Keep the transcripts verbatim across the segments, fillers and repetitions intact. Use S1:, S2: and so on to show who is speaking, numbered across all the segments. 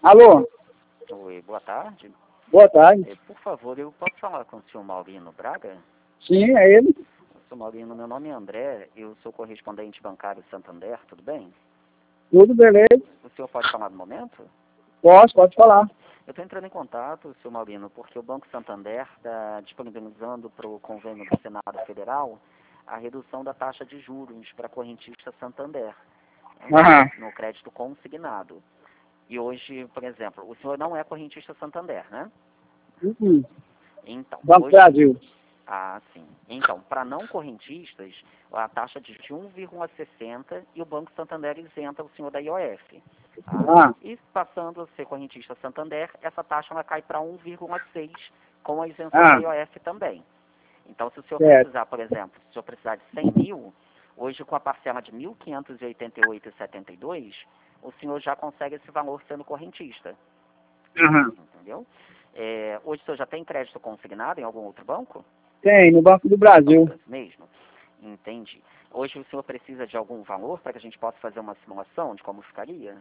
S1: Alô?
S2: Oi, boa tarde.
S1: Boa tarde.
S2: Eh, Por favor, eu posso falar com o senhor Maurino Braga?
S1: Sim, é ele.
S2: senhor Maurino, meu nome é André, eu sou correspondente bancário Santander, tudo bem?
S1: Tudo beleza?
S2: O senhor pode falar no momento?
S1: Posso, pode falar.
S2: Eu estou entrando em contato, senhor Maurino, porque o Banco Santander está disponibilizando para o convênio do Senado Federal a redução da taxa de juros para correntista Santander, né,
S1: Aham.
S2: no crédito consignado. E hoje, por exemplo, o senhor não é correntista Santander, né?
S1: Uhum.
S2: Então,
S1: Banco
S2: hoje...
S1: Brasil.
S2: Ah, sim. Então, para não correntistas, a taxa de um vírgula sessenta e o Banco Santander isenta o senhor da I O F. Tá?
S1: Ah,
S2: E passando a ser correntista Santander, essa taxa ela cai para um vírgula seis com a isenção
S1: ah,
S2: da I O F também. Então, se o senhor
S1: certo.
S2: precisar, por exemplo, se o senhor precisar de cem mil, hoje com a parcela de mil quinhentos e oitenta e oito reais e setenta e dois centavos, o senhor já consegue esse valor sendo correntista.
S1: Aham.
S2: Entendeu? É, hoje o senhor já tem crédito consignado em algum outro banco?
S1: Tem, no Banco do Brasil.
S2: Mesmo? Entendi. Hoje o senhor precisa de algum valor para que a gente possa fazer uma simulação de como ficaria?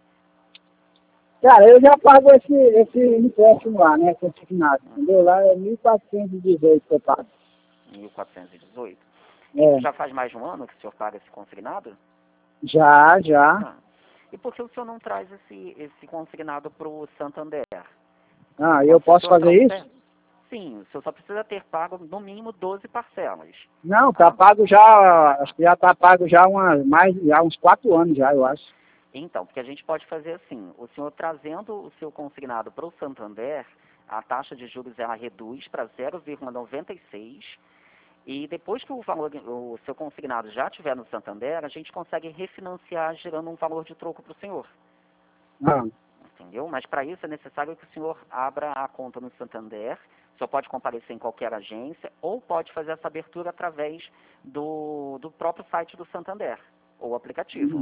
S1: Cara, eu já pago esse, esse empréstimo lá, né, consignado, entendeu? Lá é mil quatrocentos e dezoito que eu pago.
S2: mil quatrocentos e dezoito.
S1: É.
S2: Isso já faz mais de um ano que o senhor paga esse consignado?
S1: Já, já.
S2: Ah. E por que o senhor não traz esse, esse consignado para o Santander?
S1: Ah, eu
S2: Quando se o
S1: posso
S2: senhor
S1: fazer
S2: trouxer...
S1: isso?
S2: Sim, o senhor só precisa ter pago no mínimo doze parcelas.
S1: Não, tá
S2: Tá?
S1: pago já, acho que já tá pago já uma, mais, já uns quatro anos já, eu acho.
S2: Então, porque a gente pode fazer assim, o senhor trazendo o seu consignado para o Santander, a taxa de juros ela reduz para zero vírgula noventa e seis e depois que o valor, o seu consignado já estiver no Santander, a gente consegue refinanciar gerando um valor de troco para o senhor.
S1: Ah,
S2: Entendeu? Mas para isso é necessário que o senhor abra a conta no Santander, o senhor pode comparecer em qualquer agência ou pode fazer essa abertura através do, do próprio site do Santander, ou aplicativo.
S1: uhum.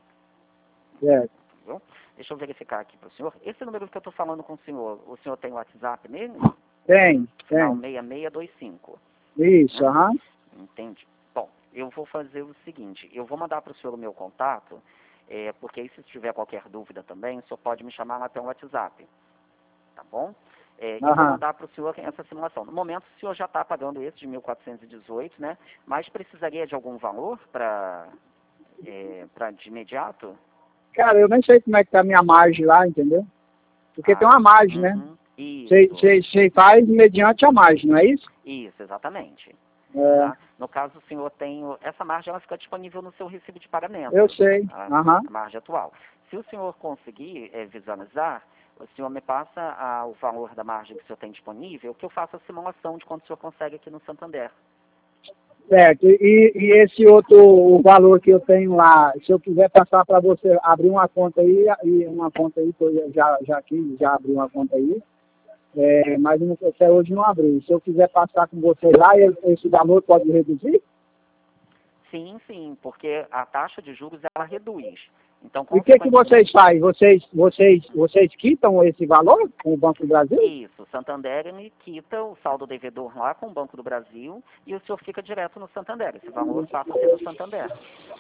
S1: Certo.
S2: Entendeu? Deixa eu verificar aqui para o senhor. Esse número que eu estou falando com o senhor, o senhor tem WhatsApp nele?
S1: Tem,
S2: Final
S1: tem.
S2: seis seis dois cinco.
S1: Isso,
S2: Né?
S1: aham.
S2: Entende? Bom, eu vou fazer o seguinte, eu vou mandar para o senhor o meu contato, é, porque aí se tiver qualquer dúvida também, o senhor pode me chamar lá pelo WhatsApp, tá bom? É, e vou
S1: Aham.
S2: mandar para o senhor essa simulação. No momento, o senhor já está pagando esse de mil quatrocentos e dezoito, né? Mas precisaria de algum valor para é, para de imediato?
S1: Cara, eu nem sei como é que tá a minha margem lá, entendeu? Porque tem
S2: Ah,
S1: uma margem, né?
S2: uhum, isso.
S1: Você faz mediante a margem, não é isso?
S2: Isso, exatamente.
S1: É,
S2: Tá? No caso, o senhor tem... o- Essa margem ela fica disponível no seu recibo de pagamento,
S1: eu sei.
S2: a,
S1: Aham.
S2: a margem atual. Se o senhor conseguir eh, visualizar, o senhor me passa a- o valor da margem que o senhor tem disponível, que eu faço a simulação de quanto o senhor consegue aqui no Santander.
S1: Certo. E, e esse outro o valor que eu tenho lá, se eu quiser passar para você abrir uma conta aí, e uma conta aí, que eu já, já aqui, já abri uma conta aí, é, mas eu não- até hoje não abri. Se eu quiser passar com você lá, esse esse valor pode reduzir?
S2: Sim, sim, porque a taxa de juros ela reduz. Então,
S1: E o que, que vocês
S2: consequentemente,
S1: fazem? Vocês, vocês, vocês quitam esse valor com o Banco do Brasil?
S2: isso, Santander ele quita o saldo devedor lá com o Banco do Brasil e o senhor fica direto no Santander. Esse valor passa a ser do Santander.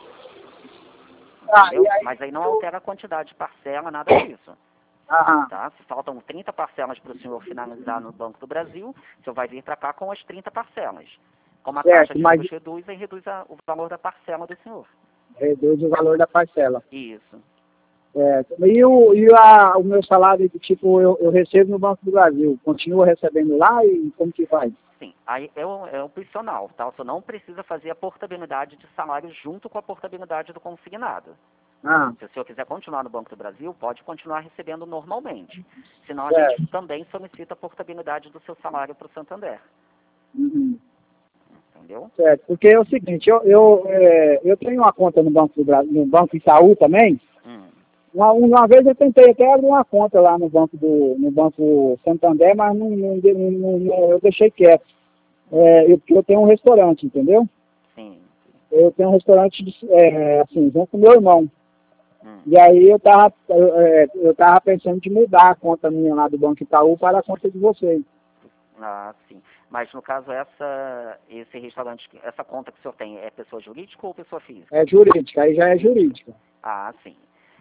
S1: Ah,
S2: Entendeu?
S1: e aí,
S2: Mas aí não altera a quantidade de parcela, nada disso.
S1: aham,
S2: Tá? Se faltam trinta parcelas para o senhor finalizar no Banco do Brasil, o senhor vai vir para cá com as trinta parcelas. Como a taxa
S1: certo,
S2: de
S1: mas
S2: juros reduz, aí reduz a- o valor da parcela do senhor.
S1: reduz o valor da parcela.
S2: Isso.
S1: Certo. E, o, e a, o meu salário, tipo, eu, eu recebo no Banco do Brasil, continuo recebendo lá e como que faz?
S2: Sim, aí é, o- é opcional, tá? O senhor não precisa fazer a portabilidade de salário junto com a portabilidade do consignado.
S1: Ah,
S2: Se o senhor quiser continuar no Banco do Brasil, pode continuar recebendo normalmente. Senão a gente
S1: certo.
S2: também solicita a portabilidade do seu salário para o Santander.
S1: Uhum.
S2: Entendeu?
S1: Certo, porque é o seguinte, eu, eu, é, eu tenho uma conta no Banco do Brasil, no Banco Itaú também.
S2: Hum.
S1: Uma, uma vez eu tentei até abrir uma conta lá no Banco do no Banco Santander, mas não, não, deu- não- não- não- eu deixei quieto. É, eu, porque eu tenho um restaurante, entendeu?
S2: Sim.
S1: Eu tenho um restaurante, de- é, assim, junto com meu irmão.
S2: Hum.
S1: E aí eu tava, eu, é, eu tava pensando de mudar a conta minha lá do Banco Itaú para a conta de vocês.
S2: Ah, sim. Mas no caso, essa, esse restaurante, essa conta que o senhor tem é pessoa jurídica ou pessoa física?
S1: É jurídica, aí já é jurídica.
S2: Ah, sim.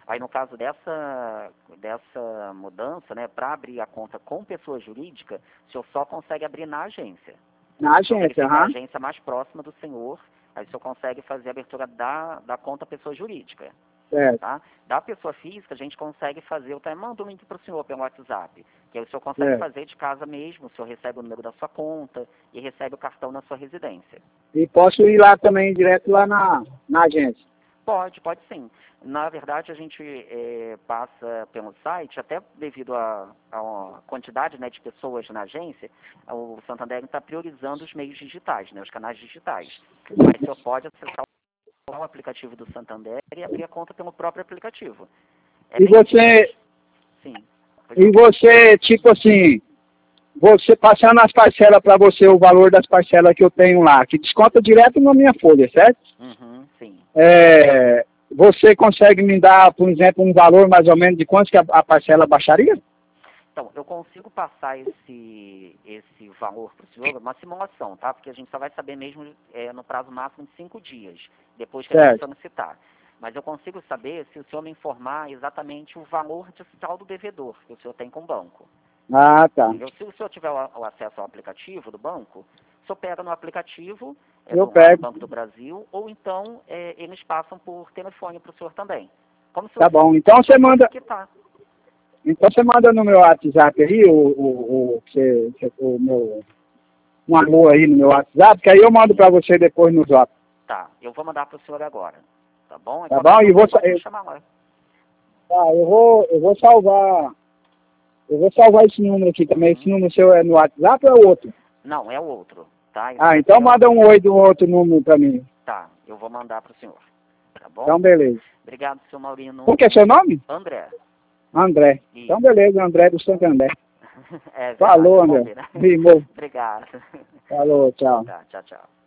S2: Aí, no caso dessa, dessa mudança, né, para abrir a conta com pessoa jurídica, o senhor só consegue abrir na agência.
S1: Na agência,
S2: aham. A
S1: uhum.
S2: agência mais próxima do senhor, aí o senhor consegue fazer a abertura da, da conta pessoa jurídica.
S1: Certo.
S2: Tá? Da pessoa física, a gente consegue fazer, eu até mando um link para o senhor pelo WhatsApp, que aí o senhor consegue
S1: Certo.
S2: fazer de casa mesmo, o senhor recebe o número da sua conta e recebe o cartão na sua residência.
S1: E posso ir lá também, direto lá na, na agência?
S2: Pode, pode sim. Na verdade, a gente é, passa pelo site, até devido à quantidade, né, de pessoas na agência, o Santander está priorizando os meios digitais, né, os canais digitais. Mas o senhor pode acessar o aplicativo do Santander e abrir a conta pelo próprio aplicativo. É
S1: e você...
S2: Sim.
S1: E você, tipo assim, você passando as parcelas para você, o valor das parcelas que eu tenho lá, que desconta direto na minha folha, certo?
S2: Uhum, sim.
S1: É, você consegue me dar, por exemplo, um valor mais ou menos de quanto que a, a parcela baixaria?
S2: Então, eu consigo passar esse, esse valor para o senhor, uma simulação, tá? Porque a gente só vai saber mesmo é, no prazo máximo de cinco dias, depois que a gente solicitar. Mas eu consigo saber se o senhor me informar exatamente o valor de saldo devedor que o senhor tem com o banco.
S1: Ah, tá.
S2: Entendeu? Se o senhor tiver o, o acesso ao aplicativo do banco, o senhor pega no aplicativo é,
S1: eu
S2: do,
S1: pego.
S2: do Banco do Brasil, ou então é, eles passam por telefone para o senhor também. Como se
S1: Tá bom, então você manda...
S2: quitar.
S1: Então você manda no meu WhatsApp aí, o, o, o, você, o meu... um amor aí no meu WhatsApp, que aí eu mando para você depois no Zap.
S2: Tá, eu vou mandar para o senhor agora. Tá bom?
S1: Tá bom? E vou... Eu,
S2: chamar lá.
S1: tá, eu vou, eu vou salvar... Eu vou salvar esse número aqui também. Esse número seu é no WhatsApp ou é outro?
S2: Não, é o outro. Tá?
S1: Ah, então manda um oi do outro número para mim.
S2: Tá, eu vou mandar para o senhor. Tá bom?
S1: Então, beleza.
S2: Obrigado, senhor Maurino.
S1: Qual que é seu nome?
S2: André.
S1: André.
S2: Isso.
S1: Então, beleza, André do Santander.
S2: É verdade,
S1: falou, André.
S2: Né?
S1: Rimou.
S2: Obrigado.
S1: Falou, tchau.
S2: Tá, tchau, tchau.